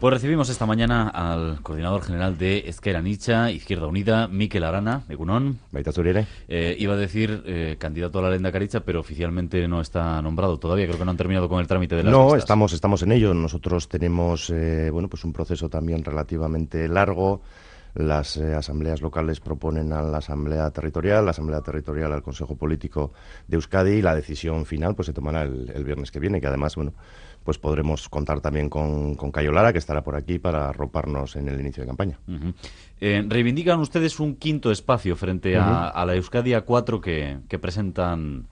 Pues recibimos esta mañana al coordinador general de Ezker Anitza, Izquierda Unida, Mikel Arana, egunon. Baita zuriere. Iba a decir candidato a la lehendakaritza, pero oficialmente no está nombrado todavía. Creo que no han terminado con el trámite de las No, listas. estamos en ello. Nosotros tenemos pues un proceso también relativamente largo. Las asambleas locales proponen a la asamblea territorial al Consejo Político de Euskadi, y la decisión final pues se tomará el viernes que viene, que además, bueno, pues podremos contar también con Cayo Lara, que estará por aquí para arroparnos en el inicio de campaña. Reivindican ustedes un quinto espacio frente a la Euskadi A4 que presentan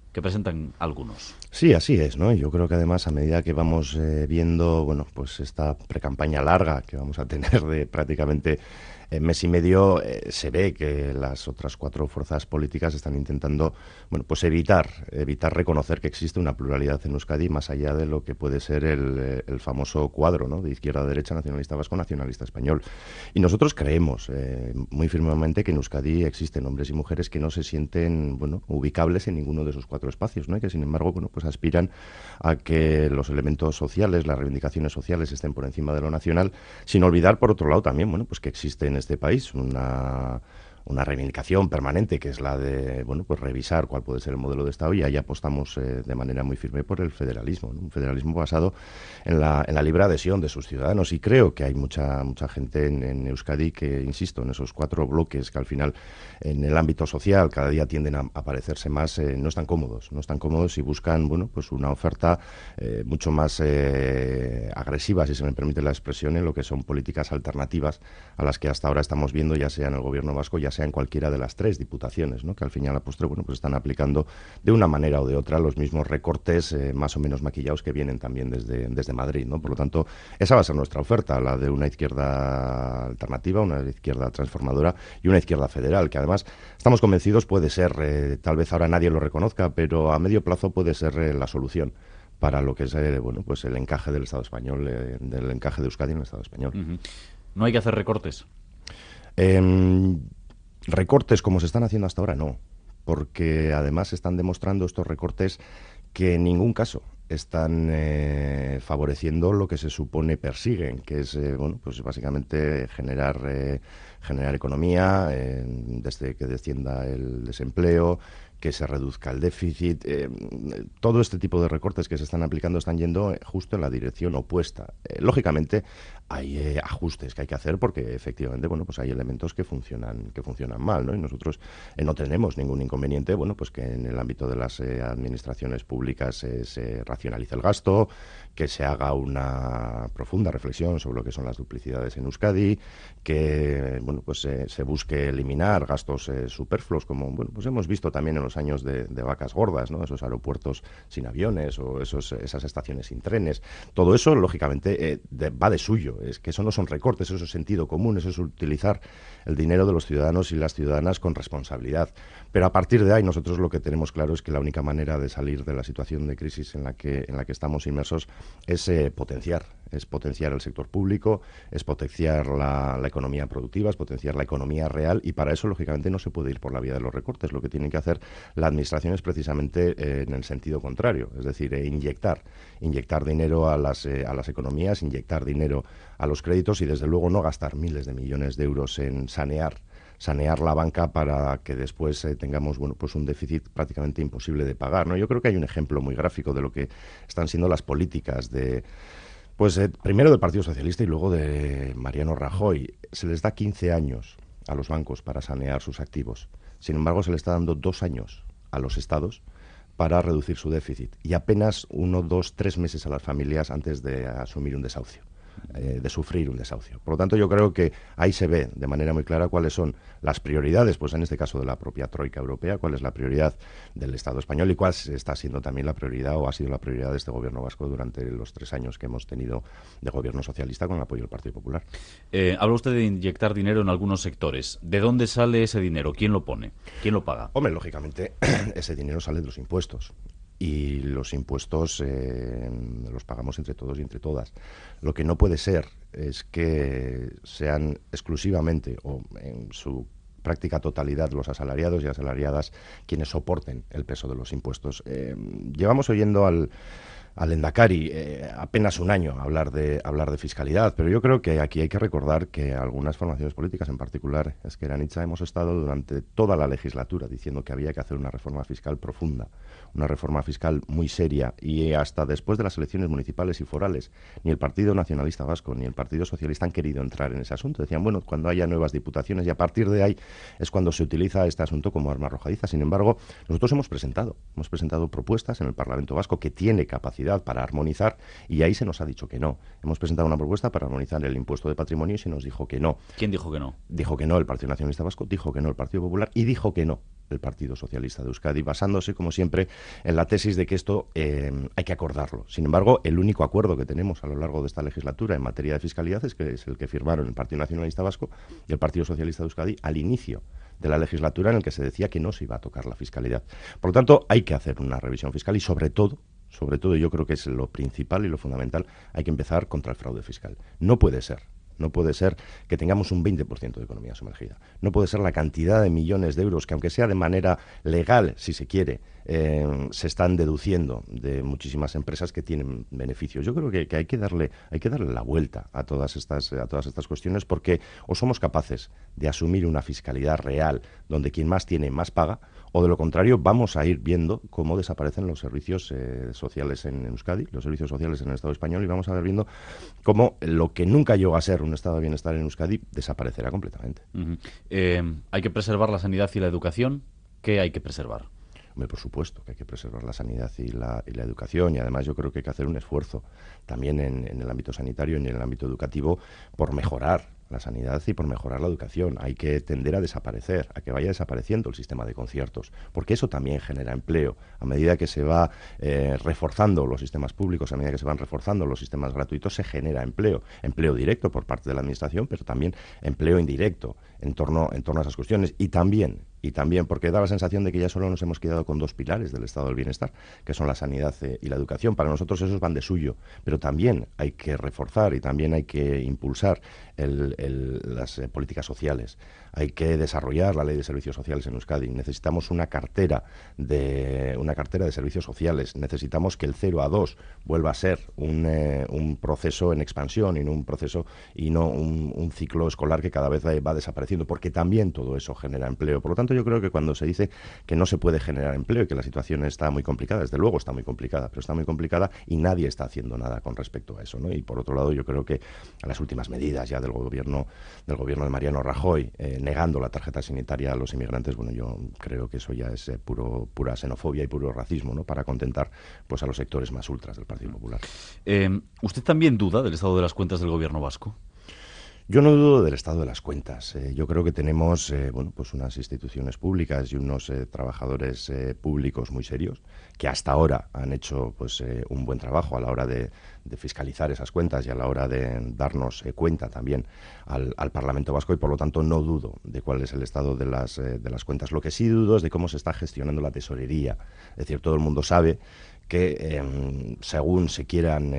algunos. Sí, así es, ¿no? Yo creo que además, a medida que vamos viendo, bueno, pues esta precampaña larga que vamos a tener de prácticamente mes y medio, se ve que las otras cuatro fuerzas políticas están intentando, bueno, pues evitar reconocer que existe una pluralidad en Euskadi más allá de lo que puede ser el famoso cuadro, ¿no?, de izquierda a derecha, nacionalista vasco, nacionalista español. Y nosotros creemos muy firmemente que en Euskadi existen hombres y mujeres que no se sienten, bueno, ubicables en ninguno de esos cuatro espacios, ¿no? Y que sin embargo, bueno, pues aspiran a que los elementos sociales, las reivindicaciones sociales estén por encima de lo nacional, sin olvidar, por otro lado, también, bueno, pues que existe en este país una reivindicación permanente, que es la de, bueno, pues revisar cuál puede ser el modelo de Estado, y ahí apostamos de manera muy firme por el federalismo, ¿no? Un federalismo basado en la libre adhesión de sus ciudadanos, y creo que hay mucha gente en Euskadi que, insisto, en esos cuatro bloques que al final en el ámbito social cada día tienden a parecerse más, no están cómodos y buscan, bueno, pues una oferta mucho más agresiva, si se me permite la expresión, en lo que son políticas alternativas a las que hasta ahora estamos viendo, ya sea en el gobierno vasco, ya sea en cualquiera de las tres diputaciones, ¿no?, que al fin y a la postre, bueno, pues están aplicando de una manera o de otra los mismos recortes más o menos maquillados que vienen también desde Madrid, ¿no? Por lo tanto, esa va a ser nuestra oferta, la de una izquierda alternativa, una izquierda transformadora y una izquierda federal, que además estamos convencidos puede ser, tal vez ahora nadie lo reconozca, pero a medio plazo puede ser la solución para lo que es bueno, pues el encaje del Estado español, del encaje de Euskadi en el Estado español. ¿No hay que hacer recortes? Recortes como se están haciendo hasta ahora, no, porque además están demostrando estos recortes que en ningún caso están favoreciendo lo que se supone persiguen, que es, bueno, pues básicamente generar economía, desde que descienda el desempleo, que se reduzca el déficit. Todo este tipo de recortes que se están aplicando están yendo justo en la dirección opuesta. Lógicamente hay ajustes que hay que hacer, porque efectivamente, bueno, pues hay elementos que funcionan mal, ¿no? Y nosotros no tenemos ningún inconveniente, bueno, pues que en el ámbito de las administraciones públicas se racionalice el gasto, que se haga una profunda reflexión sobre lo que son las duplicidades en Euskadi, que, bueno, pues se busque eliminar gastos superfluos, como, bueno, pues hemos visto también en los años de vacas gordas, ¿no? Esos aeropuertos sin aviones o esas estaciones sin trenes. Todo eso, lógicamente, va de suyo. Es que eso no son recortes, eso es sentido común, eso es utilizar el dinero de los ciudadanos y las ciudadanas con responsabilidad. Pero a partir de ahí, nosotros lo que tenemos claro es que la única manera de salir de la situación de crisis en la que estamos inmersos es potenciar el sector público, es potenciar la economía productiva, es potenciar la economía real, y para eso, lógicamente, no se puede ir por la vía de los recortes. Lo que tiene que hacer la administración es precisamente en el sentido contrario, es decir, inyectar dinero a las economías, inyectar dinero a los créditos, y desde luego no gastar miles de millones de euros en sanear la banca para que después tengamos, bueno, pues un déficit prácticamente imposible de pagar, ¿no? Yo creo que hay un ejemplo muy gráfico de lo que están siendo las políticas primero del Partido Socialista y luego de Mariano Rajoy. Se les da 15 años a los bancos para sanear sus activos. Sin embargo, se les está dando 2 años a los estados para reducir su déficit, y apenas 1, 2, 3 meses a las familias antes de asumir un desahucio, de sufrir un desahucio. Por lo tanto, yo creo que ahí se ve de manera muy clara cuáles son las prioridades, pues en este caso de la propia Troika Europea, cuál es la prioridad del Estado español y cuál está siendo también la prioridad, o ha sido la prioridad, de este gobierno vasco durante los 3 años que hemos tenido de gobierno socialista con el apoyo del Partido Popular. Habla usted de inyectar dinero en algunos sectores. ¿De dónde sale ese dinero? ¿Quién lo pone? ¿Quién lo paga? Hombre, lógicamente, ese dinero sale de los impuestos. Y los impuestos los pagamos entre todos y entre todas. Lo que no puede ser es que sean exclusivamente, o en su práctica totalidad, los asalariados y asalariadas quienes soporten el peso de los impuestos. Llevamos oyendo al al Lehendakari apenas un año hablar de fiscalidad, pero yo creo que aquí hay que recordar que algunas formaciones políticas, en particular Ezker Anitza, hemos estado durante toda la legislatura diciendo que había que hacer una reforma fiscal profunda, una reforma fiscal muy seria, y hasta después de las elecciones municipales y forales ni el Partido Nacionalista Vasco ni el Partido Socialista han querido entrar en ese asunto. Decían, bueno, cuando haya nuevas diputaciones, y a partir de ahí es cuando se utiliza este asunto como arma arrojadiza. Sin embargo, nosotros hemos presentado propuestas en el Parlamento Vasco que tiene capacidad para armonizar, y ahí se nos ha dicho que no. Hemos presentado una propuesta para armonizar el impuesto de patrimonio y se nos dijo que no. ¿Quién dijo que no? Dijo que no el Partido Nacionalista Vasco, dijo que no el Partido Popular y dijo que no el Partido Socialista de Euskadi, basándose, como siempre, en la tesis de que esto hay que acordarlo. Sin embargo, el único acuerdo que tenemos a lo largo de esta legislatura en materia de fiscalidad es el que firmaron el Partido Nacionalista Vasco y el Partido Socialista de Euskadi al inicio de la legislatura, en el que se decía que no se iba a tocar la fiscalidad. Por lo tanto, hay que hacer una revisión fiscal y, sobre todo, yo creo que es lo principal y lo fundamental, hay que empezar contra el fraude fiscal. No puede ser que tengamos un 20% de economía sumergida. No puede ser la cantidad de millones de euros que, aunque sea de manera legal, si se quiere, se están deduciendo de muchísimas empresas que tienen beneficios. Yo creo que hay que darle la vuelta a todas estas cuestiones, porque o somos capaces de asumir una fiscalidad real donde quien más tiene más paga, o de lo contrario vamos a ir viendo cómo desaparecen los servicios sociales en Euskadi, los servicios sociales en el Estado español, y vamos a ver viendo cómo lo que nunca llegó a ser un estado de bienestar en Euskadi desaparecerá completamente. Hay que preservar la sanidad y la educación. ¿Qué hay que preservar? Hombre, por supuesto que hay que preservar la sanidad y la educación, y además yo creo que hay que hacer un esfuerzo también en el ámbito sanitario y en el ámbito educativo por mejorar la sanidad y por mejorar la educación. Hay que tender a desaparecer, a que vaya desapareciendo el sistema de conciertos, porque eso también genera empleo. A medida que se va reforzando los sistemas públicos, a medida que se van reforzando los sistemas gratuitos, se genera empleo directo por parte de la administración, pero también empleo indirecto en torno a esas cuestiones. Y también porque da la sensación de que ya solo nos hemos quedado con dos pilares del estado del bienestar, que son la sanidad y la educación. Para nosotros esos van de suyo, pero también hay que reforzar y también hay que impulsar las políticas sociales. Hay que desarrollar la ley de servicios sociales en Euskadi. Necesitamos una cartera de servicios sociales. Necesitamos que el 0 a 2 vuelva a ser un proceso en expansión y no un ciclo escolar que cada vez va desapareciendo, porque también todo eso genera empleo. Por lo tanto, yo creo que cuando se dice que no se puede generar empleo y que la situación está muy complicada, desde luego está muy complicada, pero está muy complicada y nadie está haciendo nada con respecto a eso, ¿no? Y por otro lado, yo creo que a las últimas medidas ya del gobierno de Mariano Rajoy, negando la tarjeta sanitaria a los inmigrantes, bueno, yo creo que eso ya es pura xenofobia y puro racismo, ¿no? Para contentar pues a los sectores más ultras del Partido Popular. ¿Usted también duda del estado de las cuentas del gobierno vasco? Yo no dudo del estado de las cuentas. Yo creo que tenemos pues unas instituciones públicas y unos trabajadores públicos muy serios que hasta ahora han hecho pues un buen trabajo a la hora de fiscalizar esas cuentas y a la hora de darnos cuenta también al Parlamento Vasco, y por lo tanto no dudo de cuál es el estado de las cuentas. Lo que sí dudo es de cómo se está gestionando la tesorería. Es decir, todo el mundo sabe que según se quieran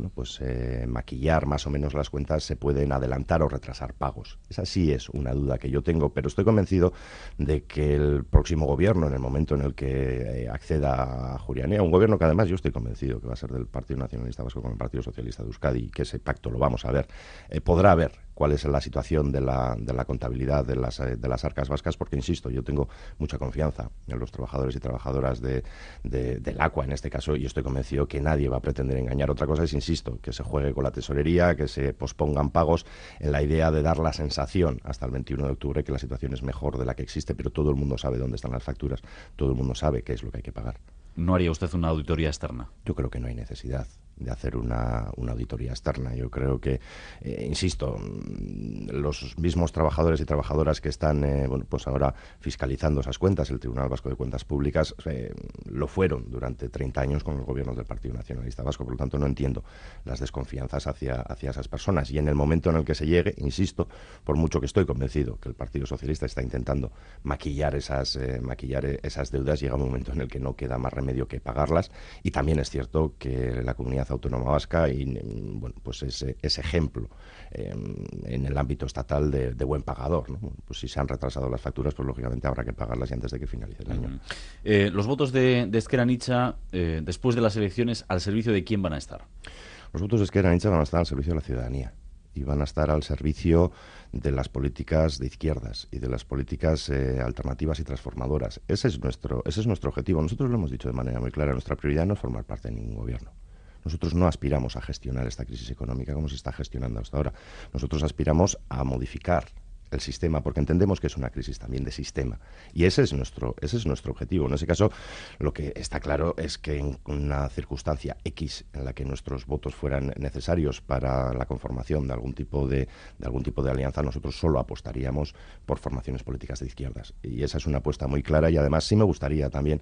maquillar más o menos las cuentas, se pueden adelantar o retrasar pagos. Esa sí es una duda que yo tengo, pero estoy convencido de que el próximo gobierno, en el momento en el que acceda a Ajuria Enea, un gobierno que además yo estoy convencido que va a ser del Partido Nacionalista Vasco con el Partido Socialista de Euskadi, y que ese pacto lo vamos a ver, podrá ver cuál es la situación de la contabilidad de las arcas vascas, porque, insisto, yo tengo mucha confianza en los trabajadores y trabajadoras del ACUA, en este caso, y estoy convencido que nadie va a pretender engañar. Otra cosa es, insisto, que se juegue con la tesorería, que se pospongan pagos en la idea de dar la sensación hasta el 21 de octubre que la situación es mejor de la que existe, pero todo el mundo sabe dónde están las facturas, todo el mundo sabe qué es lo que hay que pagar. ¿No haría usted una auditoría externa? Yo creo que no hay necesidad de hacer una auditoría externa. Yo creo que, insisto, los mismos trabajadores y trabajadoras que están pues ahora fiscalizando esas cuentas, el Tribunal Vasco de Cuentas Públicas, lo fueron durante 30 años con los gobiernos del Partido Nacionalista Vasco. Por lo tanto, no entiendo las desconfianzas hacia esas personas. Y en el momento en el que se llegue, insisto, por mucho que estoy convencido que el Partido Socialista está intentando maquillar esas deudas, llega un momento en el que no queda más remedio que pagarlas. Y también es cierto que la comunidad Comunidad Autónoma Vasca y, bueno, pues ese ejemplo en el ámbito estatal de buen pagador, ¿no? Pues si se han retrasado las facturas, pues lógicamente habrá que pagarlas y antes de que finalice el año. Los votos de Ezker Anitza, después de las elecciones, ¿al servicio de quién van a estar? Los votos de Ezker Anitza van a estar al servicio de la ciudadanía y van a estar al servicio de las políticas de izquierdas y de las políticas alternativas y transformadoras. Ese es nuestro objetivo. Nosotros lo hemos dicho de manera muy clara. Nuestra prioridad no es formar parte de ningún gobierno. Nosotros no aspiramos a gestionar esta crisis económica como se está gestionando hasta ahora. Nosotros aspiramos a modificar el sistema, porque entendemos que es una crisis también de sistema. Y ese es nuestro objetivo. En ese caso, lo que está claro es que en una circunstancia X en la que nuestros votos fueran necesarios para la conformación de algún tipo de alianza, nosotros solo apostaríamos por formaciones políticas de izquierdas. Y esa es una apuesta muy clara, y además sí me gustaría también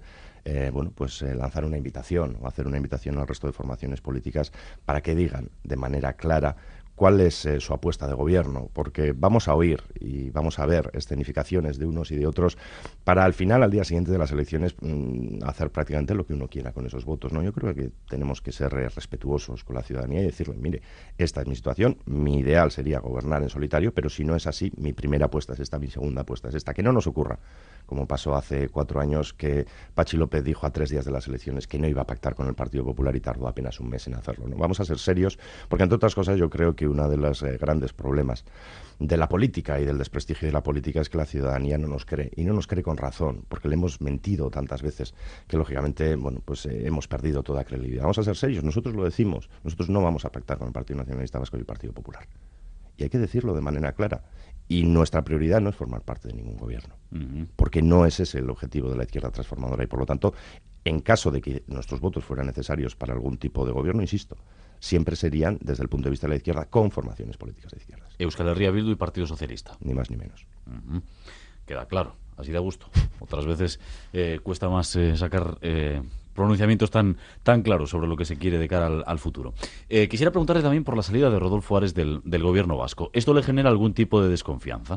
lanzar una invitación o hacer una invitación al resto de formaciones políticas para que digan de manera clara cuál es su apuesta de gobierno, porque vamos a oír y vamos a ver escenificaciones de unos y de otros para al final, al día siguiente de las elecciones, hacer prácticamente lo que uno quiera con esos votos, ¿no? Yo creo que tenemos que ser respetuosos con la ciudadanía y decirle, mire, esta es mi situación, mi ideal sería gobernar en solitario, pero si no es así, mi primera apuesta es esta, mi segunda apuesta es esta. Que no nos ocurra, como pasó hace 4 años, que Patxi López dijo a 3 días de las elecciones que no iba a pactar con el Partido Popular y tardó apenas un mes en hacerlo, ¿no? Vamos a ser serios, porque entre otras cosas yo creo que uno de los grandes problemas de la política y del desprestigio de la política es que la ciudadanía no nos cree, y no nos cree con razón, porque le hemos mentido tantas veces que lógicamente hemos perdido toda credibilidad. Vamos a ser serios, nosotros lo decimos, nosotros no vamos a pactar con el Partido Nacionalista Vasco y el Partido Popular. Y hay que decirlo de manera clara. Y nuestra prioridad no es formar parte de ningún gobierno, porque no es ese el objetivo de la izquierda transformadora. Y por lo tanto, en caso de que nuestros votos fueran necesarios para algún tipo de gobierno, insisto, siempre serían, desde el punto de vista de la izquierda, con formaciones políticas de izquierdas. Euskal Herria Bildu y Partido Socialista. Ni más ni menos. Queda claro, así da gusto. Otras veces cuesta más sacar pronunciamientos tan claros sobre lo que se quiere de cara al futuro. Quisiera preguntarle también por la salida de Rodolfo Ares del gobierno vasco. ¿Esto le genera algún tipo de desconfianza?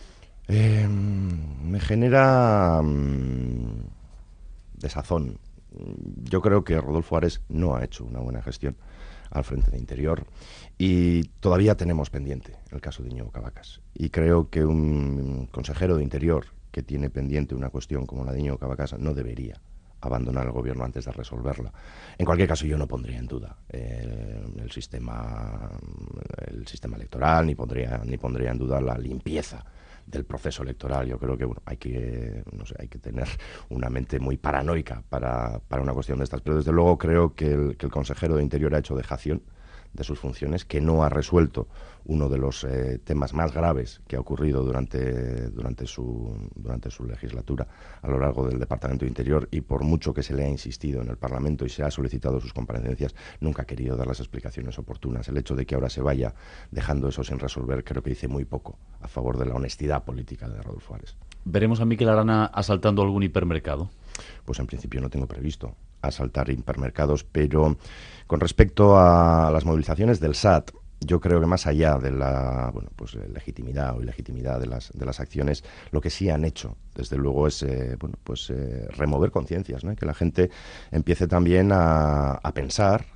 Me genera desazón. Yo creo que Rodolfo Ares no ha hecho una buena gestión al frente de Interior y todavía tenemos pendiente el caso de Íñigo Cabacas. Y creo que un consejero de Interior que tiene pendiente una cuestión como la de Íñigo Cabacas no debería abandonar el gobierno antes de resolverla. En cualquier caso, yo no pondría en duda el sistema electoral, ni pondría en duda la limpieza del proceso electoral. Yo creo que hay que tener una mente muy paranoica para una cuestión de estas. Pero desde luego creo que el consejero de Interior ha hecho dejación de sus funciones, que no ha resuelto uno de los temas más graves que ha ocurrido durante su legislatura a lo largo del Departamento de Interior, y por mucho que se le ha insistido en el Parlamento y se ha solicitado sus comparecencias, nunca ha querido dar las explicaciones oportunas. El hecho de que ahora se vaya dejando eso sin resolver creo que dice muy poco a favor de la honestidad política de Rodolfo Ares. ¿Veremos a Mikel Arana asaltando algún hipermercado? Pues en principio no tengo previsto asaltar hipermercados, pero con respecto a las movilizaciones del SAT, yo creo que más allá de la legitimidad o ilegitimidad de las acciones, lo que sí han hecho, desde luego, es remover conciencias, ¿no? Que la gente empiece también a pensar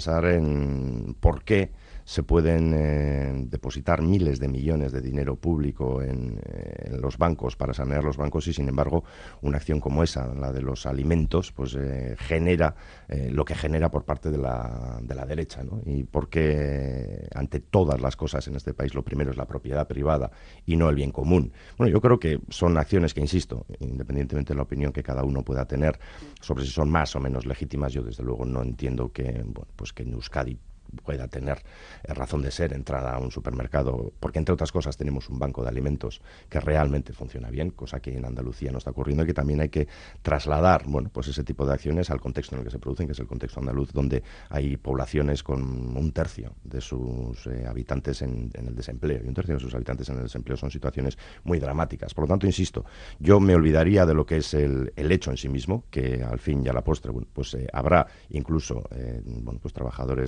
en por qué se pueden depositar miles de millones de dinero público en los bancos para sanear los bancos, y sin embargo una acción como esa, la de los alimentos, genera lo que genera por parte de la derecha, ¿no? Y porque ante todas las cosas en este país lo primero es la propiedad privada y no el bien común. Bueno, yo creo que son acciones que, insisto, independientemente de la opinión que cada uno pueda tener sobre si son más o menos legítimas, yo desde luego no entiendo que en Euskadi pueda tener razón de ser entrar a un supermercado, porque entre otras cosas tenemos un banco de alimentos que realmente funciona bien, cosa que en Andalucía no está ocurriendo, y que también hay que trasladar ese tipo de acciones al contexto en el que se producen, que es el contexto andaluz, donde hay poblaciones con 1/3 de sus habitantes en el desempleo, y 1/3 de sus habitantes en el desempleo. Son situaciones muy dramáticas. Por lo tanto, insisto, yo me olvidaría de lo que es el hecho en sí mismo, que al fin y a la postre habrá incluso trabajadores del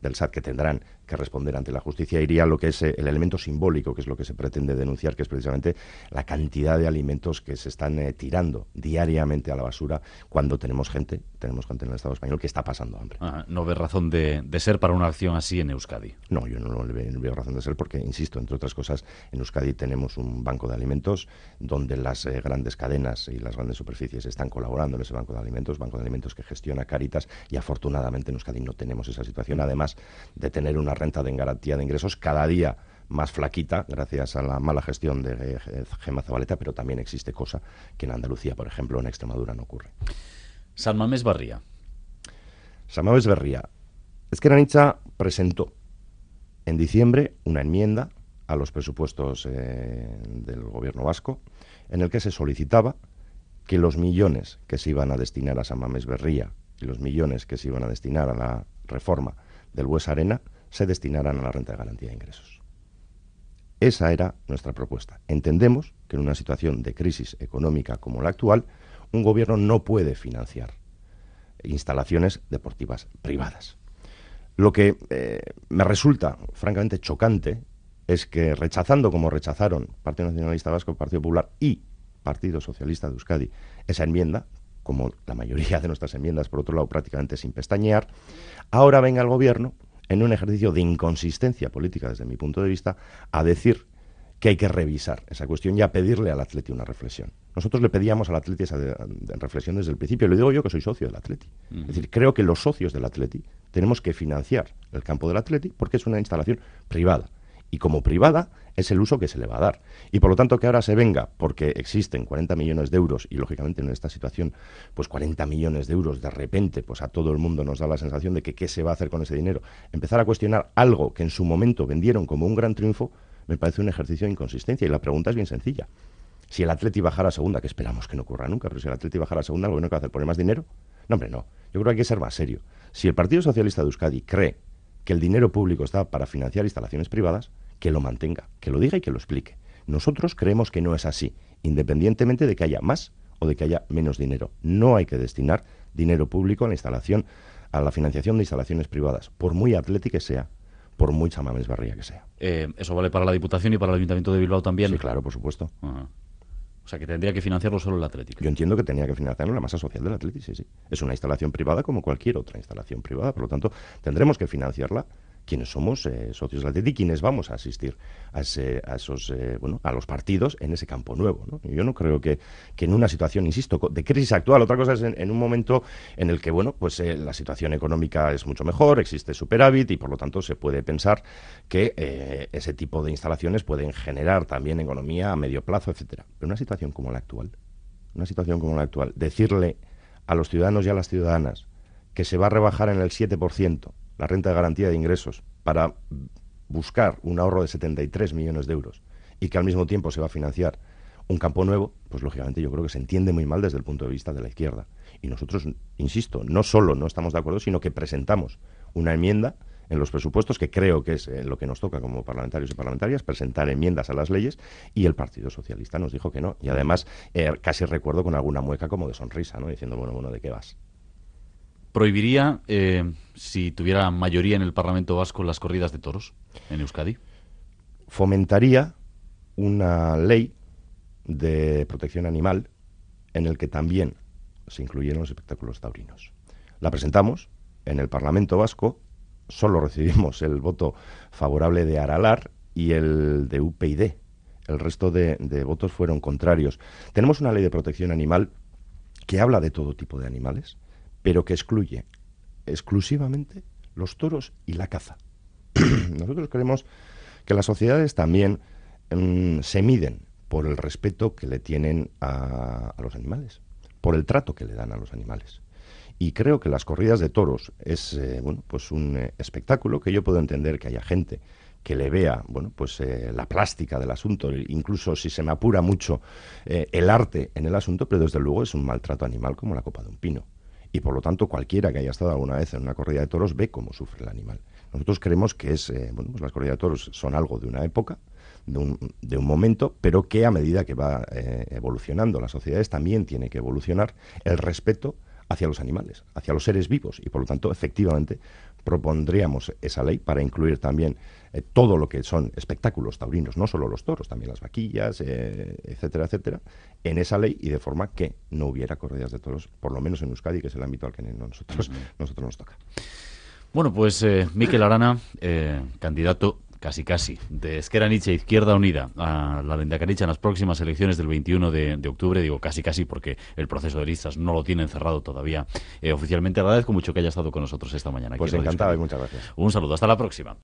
del SAT que tendrán que responder ante la justicia, iría a lo que es el elemento simbólico, que es lo que se pretende denunciar, que es precisamente la cantidad de alimentos que se están tirando diariamente a la basura cuando tenemos gente en el Estado español que está pasando hambre. No ve razón de ser para una acción así en Euskadi. No, yo no le veo razón de ser porque, insisto, entre otras cosas, en Euskadi tenemos un banco de alimentos donde las grandes cadenas y las grandes superficies están colaborando en ese banco de alimentos que gestiona Cáritas, y afortunadamente en Euskadi no tenemos esa situación, además de tener una renta de garantía de ingresos cada día más flaquita, gracias a la mala gestión de Gemma Zabaleta, pero también existe cosa que en Andalucía, por ejemplo, en Extremadura no ocurre. San Mamés Barría. San Mamés Barría. Ezker Anitza presentó en diciembre una enmienda a los presupuestos del gobierno vasco en el que se solicitaba que los millones que se iban a destinar a San Mamés Barría y los millones que se iban a destinar a la reforma del Buesa Arena se destinaran a la renta de garantía de ingresos. Esa era nuestra propuesta. Entendemos que en una situación de crisis económica como la actual, un gobierno no puede financiar instalaciones deportivas privadas. Lo que me resulta francamente chocante es que, rechazando como rechazaron Partido Nacionalista Vasco, Partido Popular y Partido Socialista de Euskadi esa enmienda, como la mayoría de nuestras enmiendas, por otro lado, prácticamente sin pestañear, ahora venga el gobierno, en un ejercicio de inconsistencia política desde mi punto de vista, a decir que hay que revisar esa cuestión y a pedirle al Atleti una reflexión. Nosotros le pedíamos al Atleti esa reflexión desde el principio, lo digo yo que soy socio del Atleti. Es decir, creo que los socios del Atleti tenemos que financiar el campo del Atleti porque es una instalación privada. Y como privada es el uso que se le va a dar. Y por lo tanto que ahora se venga, porque existen 40 millones de euros, y lógicamente en esta situación, pues 40 millones de euros de repente, pues a todo el mundo nos da la sensación de que qué se va a hacer con ese dinero. Empezar a cuestionar algo que en su momento vendieron como un gran triunfo, me parece un ejercicio de inconsistencia. Y la pregunta es bien sencilla. Si el Atleti bajara a segunda, que esperamos que no ocurra nunca, pero si el Atleti bajara a segunda, ¿el gobierno qué va a hacer? ¿Poner más dinero? No, hombre, no. Yo creo que hay que ser más serio. Si el Partido Socialista de Euskadi cree que el dinero público está para financiar instalaciones privadas, que lo mantenga, que lo diga y que lo explique. Nosotros creemos que no es así, independientemente de que haya más o de que haya menos dinero. No hay que destinar dinero público a la instalación, a la financiación de instalaciones privadas, por muy Atleti que sea, por muy San Mamés Barría que sea. ¿Eso vale para la Diputación y para el Ayuntamiento de Bilbao también? Sí, claro, por supuesto. O sea, que tendría que financiarlo solo el Atlético. Yo entiendo que tenía que financiarlo la masa social del Atleti, sí. Es una instalación privada como cualquier otra instalación privada, por lo tanto, tendremos que financiarla quienes somos socios del Atleti, quienes vamos a asistir a los partidos en ese campo nuevo, ¿no? Yo no creo que en una situación, insisto, de crisis actual, otra cosa es en un momento en el que, la situación económica es mucho mejor, existe superávit y por lo tanto se puede pensar que ese tipo de instalaciones pueden generar también economía a medio plazo, etcétera. Pero una situación como la actual, decirle a los ciudadanos y a las ciudadanas que se va a rebajar en el 7% la renta de garantía de ingresos para buscar un ahorro de 73 millones de euros y que al mismo tiempo se va a financiar un campo nuevo, pues lógicamente yo creo que se entiende muy mal desde el punto de vista de la izquierda. Y nosotros, insisto, no solo no estamos de acuerdo, sino que presentamos una enmienda en los presupuestos, que creo que es lo que nos toca como parlamentarios y parlamentarias, presentar enmiendas a las leyes, y el Partido Socialista nos dijo que no. Y además, casi recuerdo con alguna mueca como de sonrisa, ¿no? Diciendo, bueno, ¿de qué vas? ¿Prohibiría, si tuviera mayoría en el Parlamento Vasco, las corridas de toros en Euskadi? Fomentaría una ley de protección animal en el que también se incluyeron los espectáculos taurinos. La presentamos en el Parlamento Vasco, solo recibimos el voto favorable de Aralar y el de UPyD. El resto de votos fueron contrarios. Tenemos una ley de protección animal que habla de todo tipo de animales, pero que excluye exclusivamente los toros y la caza. Nosotros creemos que las sociedades también se miden por el respeto que le tienen a los animales, por el trato que le dan a los animales. Y creo que las corridas de toros es un espectáculo que yo puedo entender que haya gente que le vea la plástica del asunto, incluso si se me apura mucho el arte en el asunto, pero desde luego es un maltrato animal como la copa de un pino. Y por lo tanto cualquiera que haya estado alguna vez en una corrida de toros ve cómo sufre el animal. Nosotros creemos que las corridas de toros son algo de una época, de un momento, pero que a medida que va evolucionando las sociedades también tiene que evolucionar el respeto hacia los animales, hacia los seres vivos, y por lo tanto efectivamente propondríamos esa ley para incluir también todo lo que son espectáculos taurinos, no solo los toros, también las vaquillas, etcétera, etcétera, en esa ley, y de forma que no hubiera corridas de toros, por lo menos en Euskadi, que es el ámbito al que nosotros nos toca. Bueno, pues Mikel Arana, candidato casi, de Ezker Anitza, Izquierda Unida, a la lehendakaritza en las próximas elecciones del 21 de octubre. Digo casi porque el proceso de listas no lo tienen cerrado todavía oficialmente. Agradezco mucho que haya estado con nosotros esta mañana. Pues encantado y muchas gracias. Un saludo, hasta la próxima.